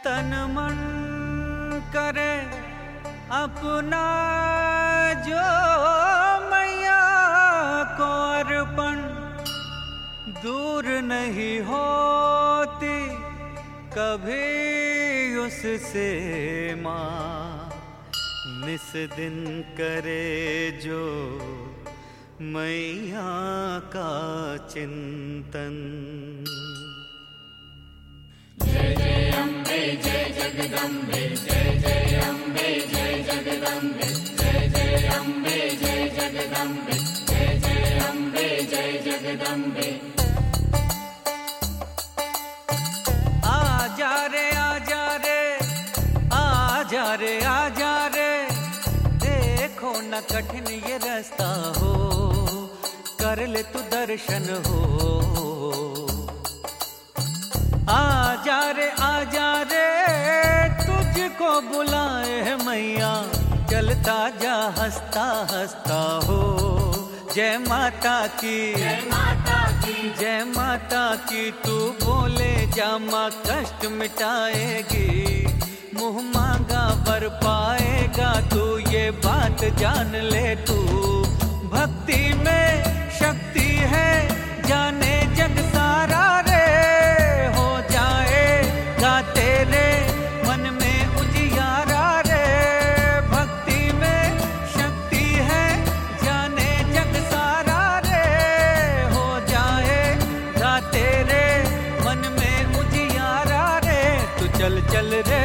तन मन करे अपना जो मैया को अर्पण, दूर नहीं होती कभी उससे माँ। निस दिन करे जो मैया का चिंतन। जय जय अम्बे जय जगदम्बे, जय जय अम्बे जय जगदम्बे, जय जय अम्बे जय जगदम्बे, जय जय अम्बे जय जगदम्बे। आजा रे आजा रे आजा रे आजा रे, देखो न कठिन ये रास्ता हो, कर ले तू दर्शन हो। आजा रे तुझको बुलाए है मैया, चलता जा हंसता हंसता हो। जय माता की जय माता की जय माता की, तू बोले जा माँ कष्ट मिटाएगी, मुँह मांगा वर पाएगा तू, ये बात जान ले तू। भक्ति में शक्ति है जाने जग सारा रे, हो जाएगा तेरे मन में उजियारा रे। भक्ति में शक्ति है जाने जग सारा रे, हो जाएगा तेरे मन में उजियारा रे। तू चल चल रे।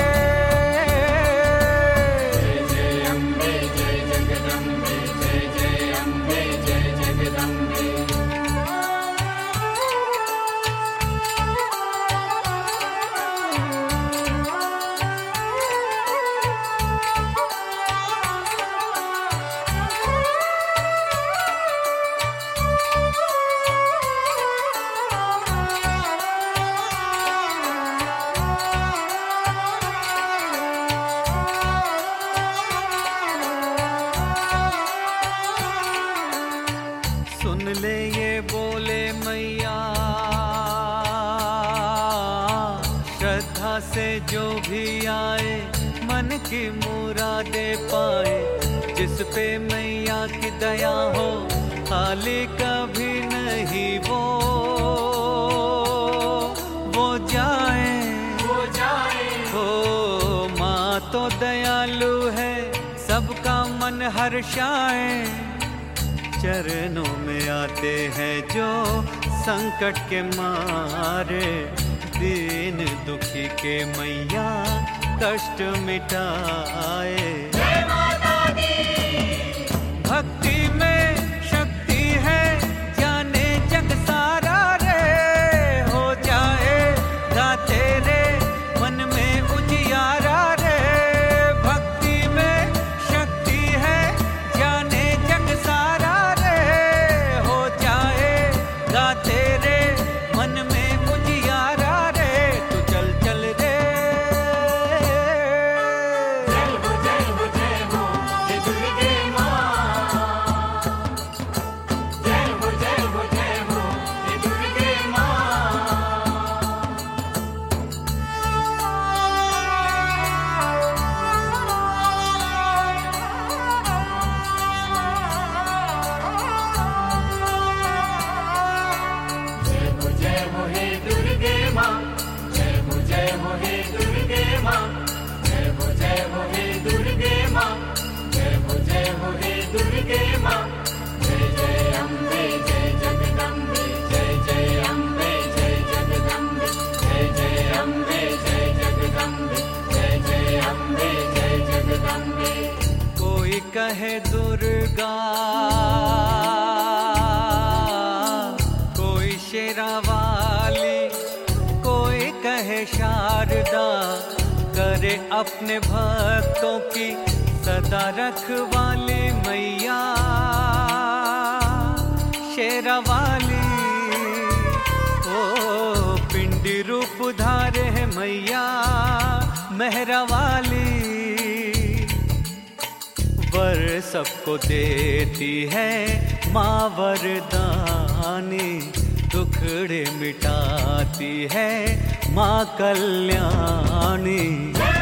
सुन ले ये बोले मैया, श्रद्धा से जो भी आए मन की मुरादे पाए। जिस पे मैया की दया हो खाली कभी नहीं वो जाए हो। माँ तो दयालु है सबका मन हर्षाए, चरणों में आते हैं जो संकट के मारे। दीन दुखी के मैया कष्ट मिटाए। जय माता दी। भक्ति में शक्ति है जाने जग सारा रे, हो जाएगा तेरे मन में उजियारा रे। भक्ति में शक्ति है जाने जग सारा, तेरे मन में उजियारा रे। तू चल चल रे। जय हो ये दुर्गे माँ, जय हो ये दुर्गे माँ। कोई कहे दुर्गा, कोई शेरावाली, कोई कहे शारदा, करे अपने भक्तों की सदा रखवाली मैया शेरावाली। ओ पिंडी रूप धारे है मैया मेहरावाली, वर सबको देती है माँ वरदानी। दुखड़े मिटाती है माँ कल्याणी।